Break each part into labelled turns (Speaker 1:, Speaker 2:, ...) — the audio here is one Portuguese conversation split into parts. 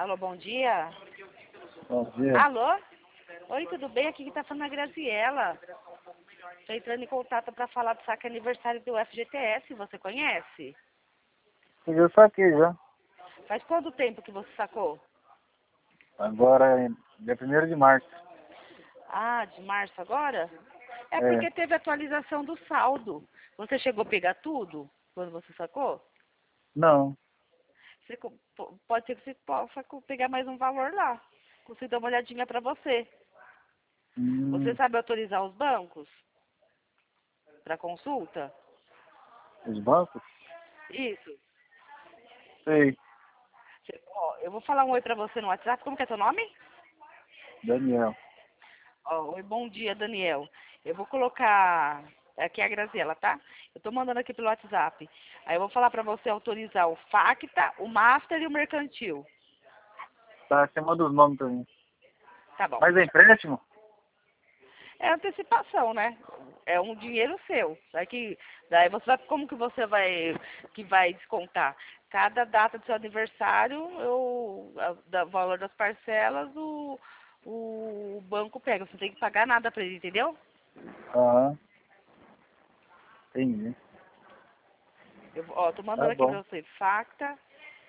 Speaker 1: Alô, bom dia.
Speaker 2: Bom dia.
Speaker 1: Alô? Oi, tudo bem? Aqui que tá falando a Graziela. Tô entrando em contato para falar do saque aniversário do FGTS. Você conhece?
Speaker 2: Eu já saquei já.
Speaker 1: Faz quanto tempo que você sacou?
Speaker 2: Agora é dia 1º de março.
Speaker 1: Ah, de março agora? É
Speaker 2: É.
Speaker 1: porque teve atualização do saldo. Você chegou a pegar tudo quando você sacou?
Speaker 2: Não.
Speaker 1: Pode ser que você possa pegar mais um valor lá. Consigo dar uma olhadinha para você. Você
Speaker 2: Hum,
Speaker 1: sabe autorizar os bancos para consulta?
Speaker 2: os bancos?
Speaker 1: Isso.
Speaker 2: Sei.
Speaker 1: Ó, eu vou falar um oi pra você no WhatsApp. Como que é teu nome?
Speaker 2: Daniel.
Speaker 1: Ó, oi, bom dia, Daniel. Eu vou colocar... Aqui é a Graziela, tá? Eu tô mandando aqui pelo WhatsApp. Aí eu vou falar pra você autorizar o Facta, o Master e o Mercantil.
Speaker 2: Tá, você manda os nomes pra mim.
Speaker 1: Tá bom.
Speaker 2: Mas é empréstimo?
Speaker 1: É antecipação, né? É um dinheiro seu. Daí você vai... Como que você vai descontar? Cada data do seu aniversário, o valor das parcelas, o banco pega. Você não tem que pagar nada pra ele, entendeu?
Speaker 2: Aham. Entendi.
Speaker 1: Ó, tô
Speaker 2: Tá
Speaker 1: mandando aqui
Speaker 2: bom.
Speaker 1: pra você. Facta,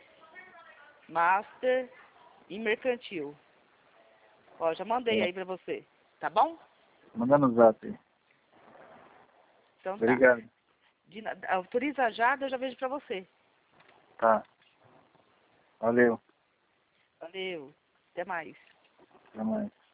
Speaker 1: Master e Mercantil. Ó, já mandei
Speaker 2: É.
Speaker 1: aí pra você. Tá bom?
Speaker 2: Manda no zap aí.
Speaker 1: Então tá.
Speaker 2: Obrigado.
Speaker 1: Autoriza já, daí eu já vejo pra você.
Speaker 2: Tá. Valeu.
Speaker 1: Valeu. Até mais.
Speaker 2: Até mais.